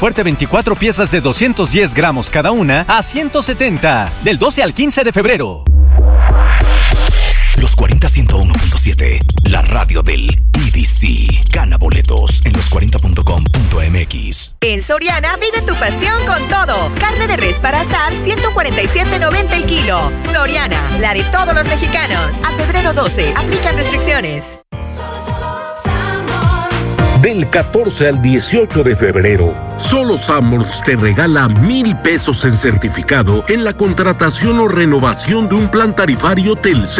Fuerte 24 piezas de 210 gramos cada una a $170. Del 12 al 15 de febrero. Los 40 101.7, la radio del EDC. Gana boletos en los40.com.mx. En Soriana vive tu pasión con todo. Carne de res para asar, 147.90 el kilo. Soriana, la de todos los mexicanos. A febrero 12, aplican restricciones. Del 14 al 18 de febrero, Solo Summers te regala 1,000 pesos en certificado en la contratación o renovación de un plan tarifario Telcel